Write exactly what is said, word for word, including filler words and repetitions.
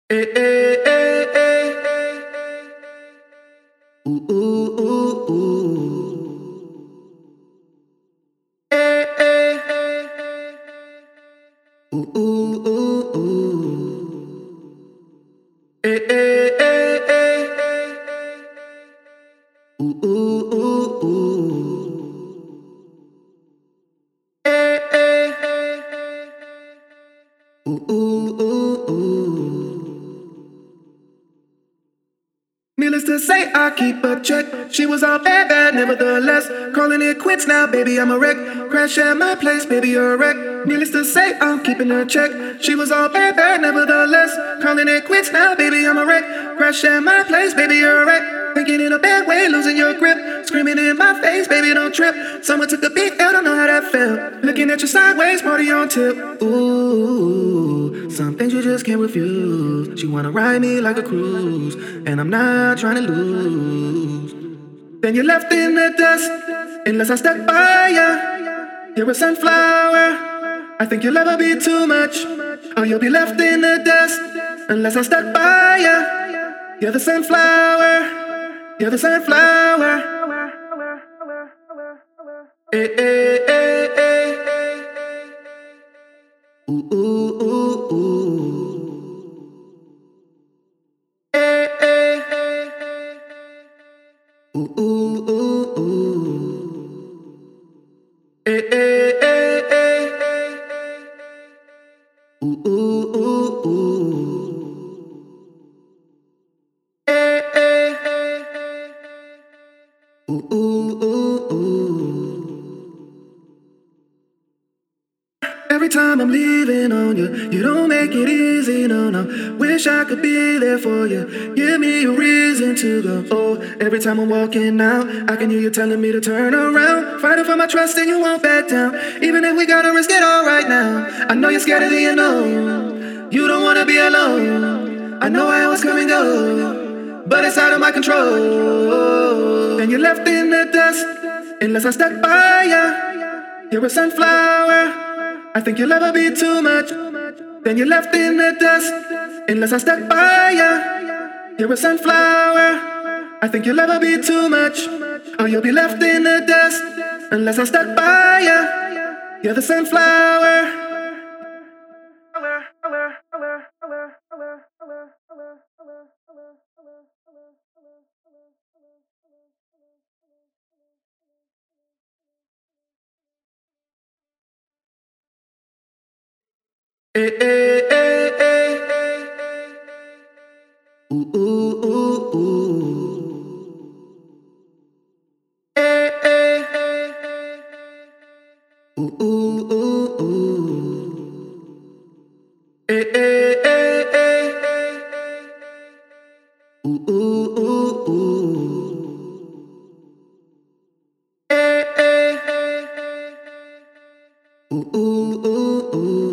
Eh, eh, eh, eh. Ooh, ooh, ooh, ooh. Eh, eh. Ooh, ooh, ooh, ooh. Eh, eh, eh, eh. Ooh, ooh, ooh, ooh. Eh, eh. Ooh, ooh, ooh, ooh. Needless to say, I keep a check. She was all bad, bad, nevertheless. Calling it quits now, baby, I'm a wreck. Crash at my place, baby, you're a wreck. Needless to say, I'm keeping her check. She was all bad, bad, nevertheless. Calling it quits now, baby, I'm a wreck. Crash at my place, baby, you're a wreck. Thinking in a bad way, losing your grip. Screaming in my face, baby, don't trip. Someone took the beat, I don't know how that felt. Looking at you sideways, party on tip. Ooh, some things you just can't refuse. She wanna ride me like a cruise, and I'm not trying to lose. Then you left in the dust, unless I stuck by ya. You're a sunflower, I think you'll ever be too much. Or you'll be left in the dust, unless I stuck by ya. You're the sunflower. You're the sunflower. Eh, eh, eh, eh. Ooh, ooh, ooh, ooh. Eh, eh. Ooh, ooh, ooh, ooh. Eh, eh, eh, eh. Ooh, ooh, ooh, ooh. Eh, eh. Ooh, ooh, ooh, ooh. Every time I'm leaving on you, you don't make it easy, no, no. Wish I could be there for you. Give me a reason to go. Oh, every time I'm walking out, I can hear you telling me to turn around. Fighting for my trust and you won't back down. Even if we gotta risk it all right now. I know you're scared of the unknown. You don't wanna be alone. I know I always come and go, but it's out of my control. And you're left in the dust, unless I stuck by ya. You're a sunflower, I think you'll ever be too much. Then you're left in the dust, unless I stuck by ya. You're a sunflower, I think you'll ever be too much. Or you'll be left in the dust, unless I stuck by ya. You're the sunflower. Eh, eh, eh, eh. Ooh, ooh, ooh, ooh. Eh, eh. Ooh, ooh, ooh, ooh. Eh, eh, eh, eh. Ooh, ooh, ooh, ooh. Eh, eh. Ooh, ooh, ooh, ooh.